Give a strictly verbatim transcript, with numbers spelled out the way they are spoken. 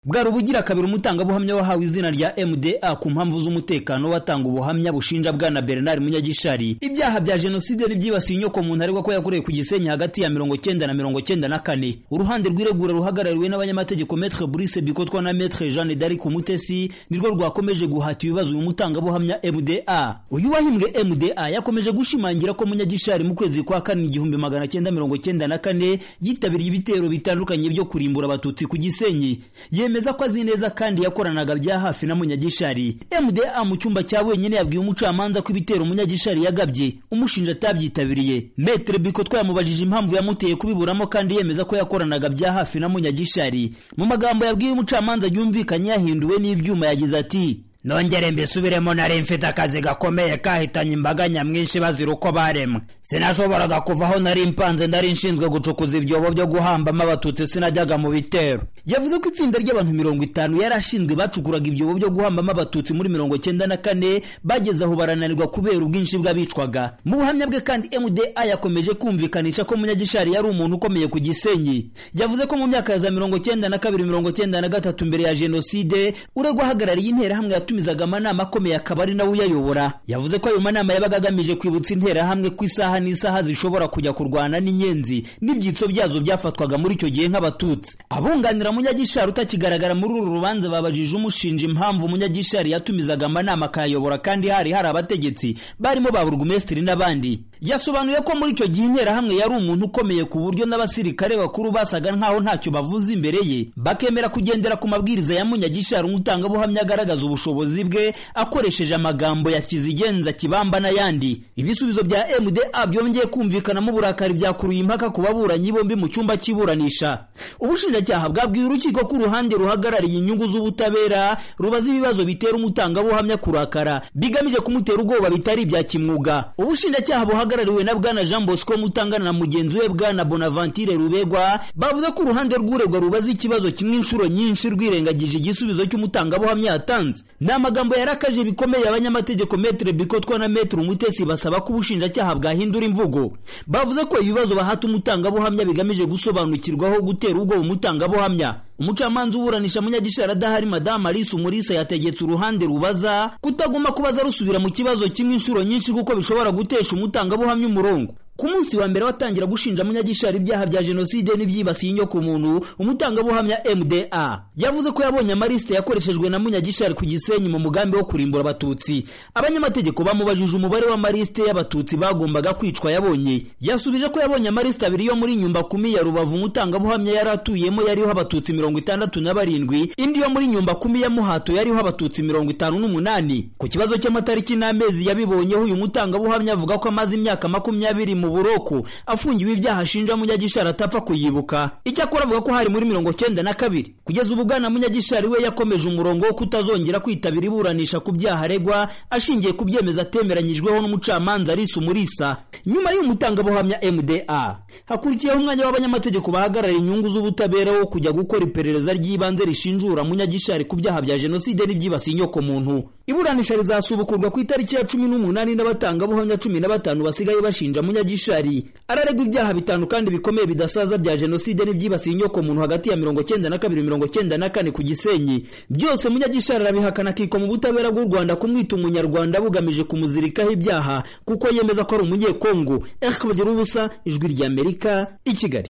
Bwari ubugira kabiri umutangabuhamya wahawe izina rya M D A ku mpamvu z'umutekano watanga ubuhamya bushinja bwana Bernard Munyagishari ibyaha bya genocide n'ibyibasiye inyoko muntu ariko ko yakoreye ku Gisenyi hagati ya mirongo cyenda na mirongo cyenda na kane. Uruhande rw'iregura ruhagarariwe n'abanyamategeko Maître Brice Bikotwa na Maître Jeanne d'Arc Umutesi nirwo rwakomeje guhata ibibazo uyu mutangabuhamya M D A. Uyu wahimbwe M D A yakomeje gushimangira ko Munyagishari mu kwezi kwa kane igihumbi magana cyenda mirongo cyenda na kane yitabiriye ibitero bitandukanye byo kurimbura abatutsi ku Gisenyi. Yemeza ko azi neza kandi yakoranaga bya hafi na Munyagishari. M D A mu cyumba cya wenyine yabwiye umucamanza ko ibitero Munyagishari yagabye umushinja atabyitabiriye. Maître Bikotwa yamubajije impamvu yamuteye kubiburamo kandi yemeza ko yakoranaga bya hafi na Munyagishari. Mu magambo yabwiye umucamanza yumvikanye yahinduwe n'ibyuma yagize ati: "Nongere mbisubiremo nari mfite akazi gakomeye kahitanye imbaga nyamwinshi bazira uko baremwe. Sinashoboraga kuvaho nari mpanze ndari nshinzwe gucukuza ibyobo byo guhambamo abatutsi sinajyaga mu bitero." Yavuze ko itsinda ry'abantu mirongo itanu yarashinzwe bacukuraga ibyobo byo guhambamo abatutsi muri mirongo cyenda na kane bageze aho barananirwa kubera ubwinshi bw'abicwaga. Mu buhamya bwe kandi M D A yakomeje kumvikanisha ko Munyagishari yari umuntu ukomeye ku Gisenyi. Yavuze ko mu myaka ya za mirongo cyenda na kabiri mirongo cyenda na gatatu mbere ya genocide uregwa hagarariye intera hamwe yatumizaga amanama akomeye akaba ari nawe uyayobora. Yavuze ko ayo manama yabaga agamije kwibutsa intera hamwe ku isaha n'isaha zishobora kujya kurwana n'inyenzi n'ibyitso byazo byafatwaga muri icyo gihe nk'abatutsi. Abunganira Munyagishari utakigaragara muri uru rubanza babajije umushinja impamvu Munyagishari yatumizaga amanama akayobora kandi hari hari abategetsi barimo ba burugumesitiri n'abandi. Yasobanuye ko muri icyo gihe intera hamwe yari umuntu ukomeye ku buryo n'abasirikare bakuru basaga nkaho ntacyo bavuze imbere ye bakemera kugendera ku mabwiriza ya Munyagishari umutangabuhamya agaragaza ubushobozi bwe akoresheje amagambo ya kizigenza kibamba n'ayandi. Ibisubizo bya M D A byongeye kumvikana mu burakari byakuruye impaka ku baburanyi bombi mu cyumba cy'iburanisha. Ubushinjacyaha bwabwiye urukiko ko uruhande ruhagarariye inyungu z'ubutabera rubaza ibibazo bitera umutangabuhamya kurakara bigamije kumutera ubwoba bitari ibya kimwuga. Ubushinjacyaha buhagarariwe na bwana Jean Bosco Mutangana na mugenzi we bwana Bonaventure Rubegwa bavuze ko uruhande rw'uregwa rubaza ikibazo kimwe inshuro nyinshi rwirengagije igisubizo cy'umutangabuhamya yatanze. N'amagambo yarakaje bikomeye abanyamategeko Maître Bikotwa na Maître Umutesi basaba ko ubushinjacyaha bwahindura imvugo. Bavuze ko ibibazo bahata umutangabuhamya bigamije gusobanukirwaho gutera ubwo umutangabuhamya. Umucamanza uburanisha Munyagishari adahari Madame Alice Umulisa yategetse uruhande rubaza kutaguma kubaza rusubira mu kibazo kimwe inshuro nyinshi kuko bishobora gutesha umutangabuhamya umurongo. Ku munsi wa mbere watangira gushinja Munyagishari ibyaha bya genocide n'ibyibasiye inyoko muntu, umutangabuhamya M D A yavuze ko yabonye amaliste yakoreshejwe na Munyagishari ku Gisenyi mu mugambi wo kurimbura abatutsi. Abanyamategeko bamubajije umubare wa maliste y'abatutsi bagombaga kwicwa yabonye. Yasubije ko yabonye amaliste abiri yo muri Nyumba kumi ya Rubavu umutangabuhamya yaratuyemo yariho abatutsi mirongo itandatu na barindwi, indi yo muri Nyumba kumi ya Muhato yariho abatutsi mirongo itanu n'umunani. Ku kibazo cy'amatariki n'amezi yabibonyeho uyu mutangabuhamya avuga ko amaze imyaka makumyabiri mu buroko afungiwe ibyaha ashinja Munyagishari atapfa kuyibuka. Icyakora avuga ko hari muri mirongo cyenda na kabiri. Kugeza ubu bwana Munyagishari we yakomeje umurongo wo kutazongera kwitabira iburanisha ku byaha aregwa ashingiye ku byemeza atemeranyijweho n'umucamanza Alice Umulisa. Nyuma y'umutangabuhamya M D A hakurikiyeho umwanya w'abanyamategeko bahagarara inyungu z'ubutabera wo kujya gukora iperereza ry'ibanze rishinjura Munyagishari ku byaha bya genocide n'ibyibasiye inyoko muntu. Iburanisha rizasubukurwa ku itariki ya cumi n'umunani n'abatangabuhamya cumi na batanu basigaye bashinja Munyagishari. Araregwa ibyaha bitanu kandi bikomeye bidasaza bya genocide n'ibyibasiye inyoko muntu hagati ya mirongo cyenda na kabiri mirongo cyenda na kane ku Gisenyi. Byose Munyagishari arabihakana akiko mu butabera bw'u Rwanda kumwita umunyarwanda bugamije kumuzirikaho ibyaha kuko yemeza ko ari umunyekongo. Erike Bagirubusa, Ijwi ry'Amerika, i Kigali.